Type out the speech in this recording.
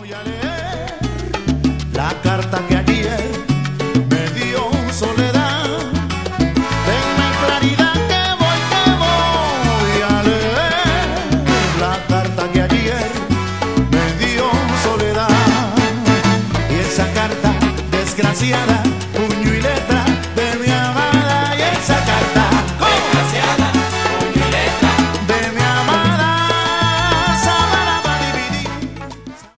voy a leer la carta que ayer me dio soledad. Denme claridad que voy a leer la carta que ayer me dio soledad. Y esa carta desgraciada